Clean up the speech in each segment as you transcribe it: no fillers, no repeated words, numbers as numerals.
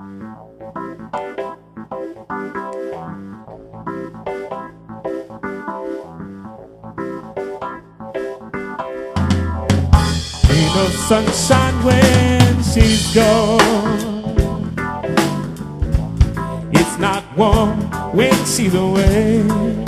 Ain't no sunshine when she's gone. It's not warm when she's away.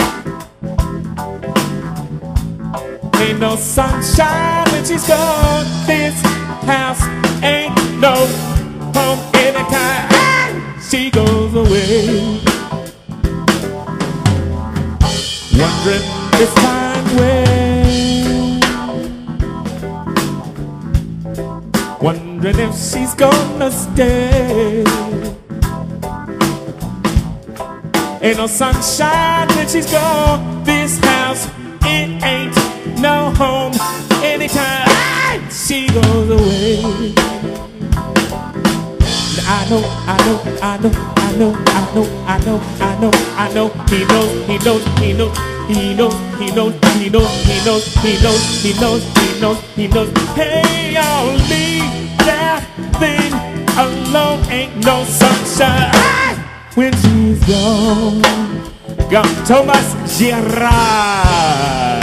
Ain't no sunshine when she's gone. This house ain't no home anytime she goes away. Wondering this time when, wondering if she's gonna stay. Ain't no sunshine when she's gone. This house, it ain't no home anytime she goes away. I know, I know, I know, I know, I know, I know, I know, I know. He knows, he knows, he knows, he knows, he knows, he knows, he knows, he knows, he knows, he knows, he knows. Hey, y'all, leave that thing alone. Ain't no sunshine when she's gone. Gone. Thomas Gerard.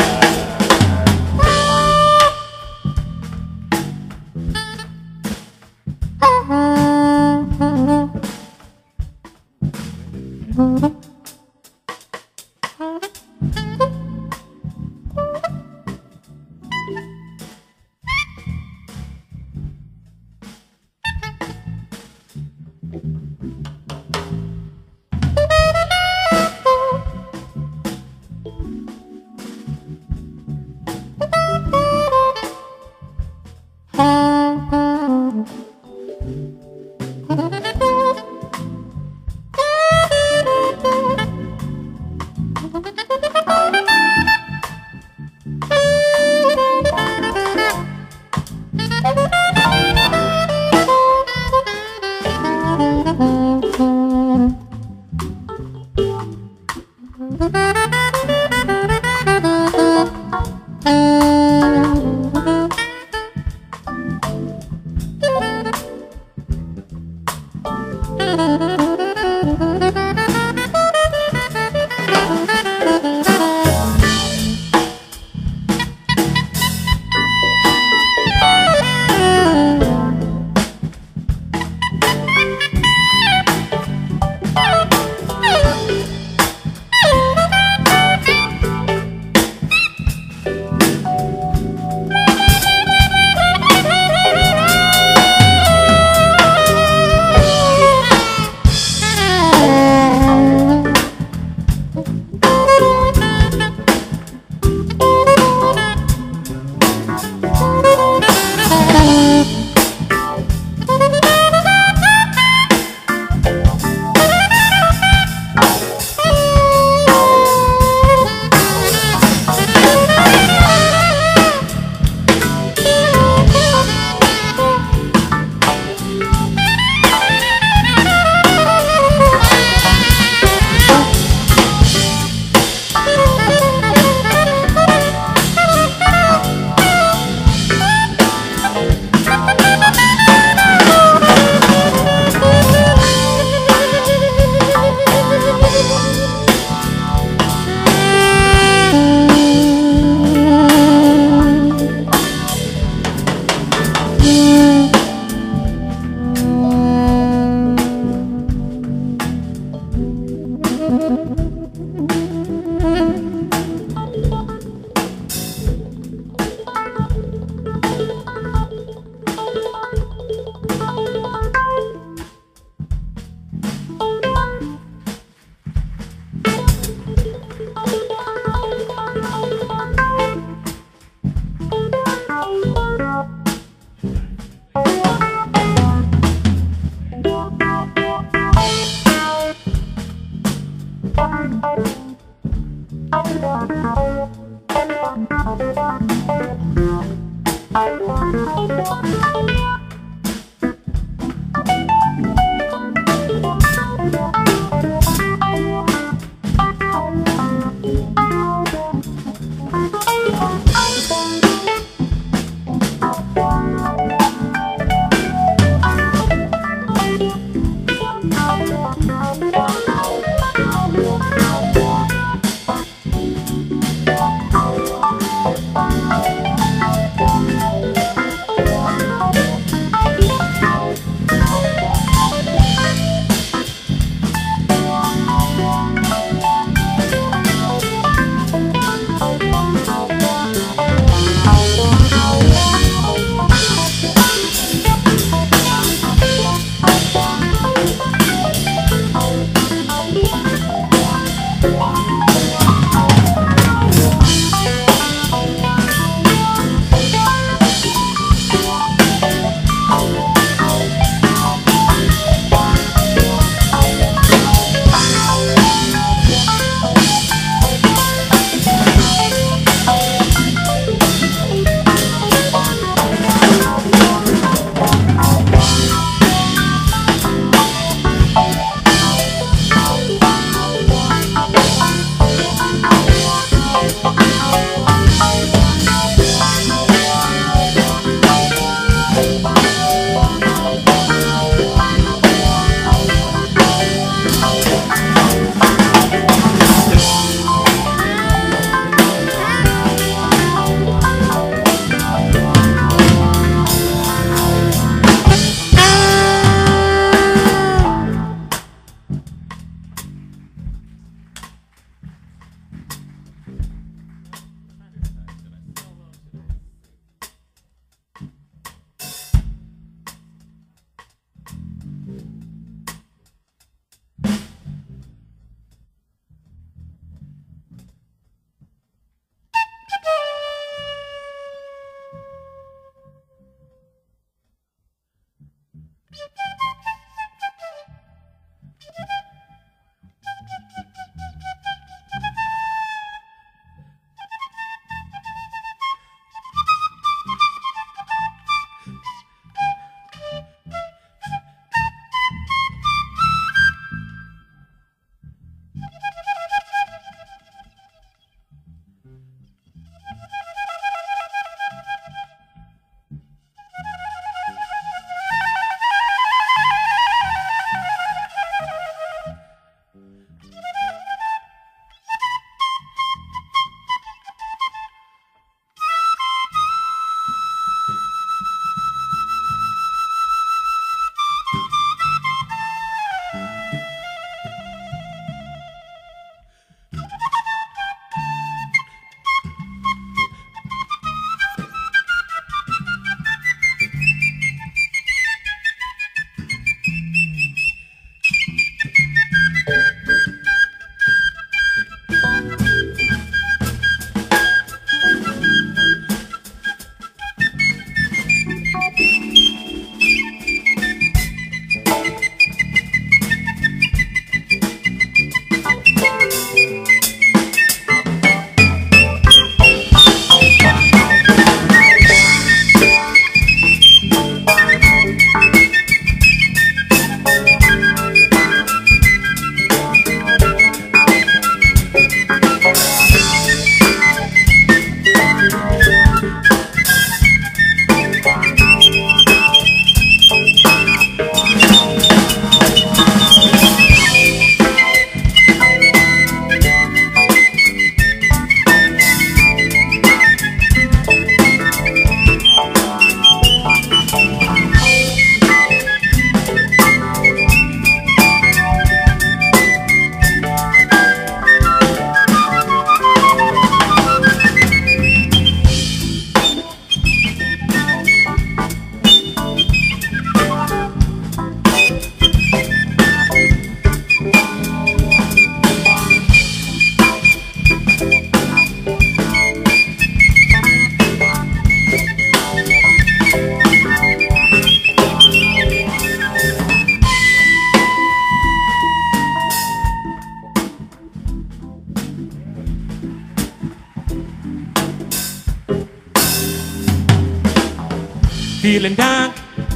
feeling down,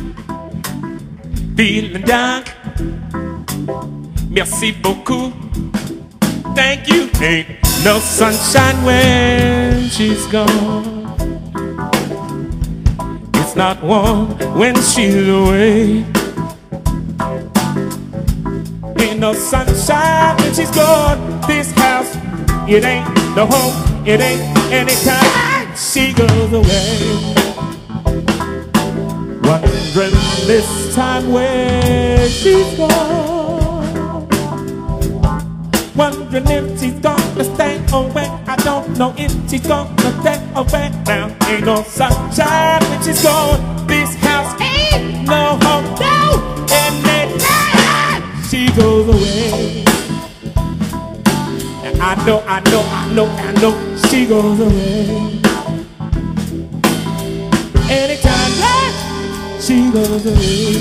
feeling down. Merci beaucoup, thank you. Ain't no sunshine when she's gone. It's not warm when she's away. Ain't no sunshine when she's gone. This house, it ain't no home, it ain't anytime she goes away. Wondering this time where she's gone. Wondering if she's gonna stay away. I don't know if she's gonna stay away. Now ain't no sunshine when she's gone. This house ain't no home, no, and anytime she goes away. And I know she goes away. Anytime she goes away.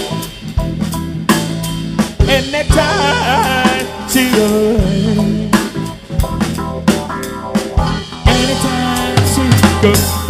Anytime she goes away. Anytime she goes away.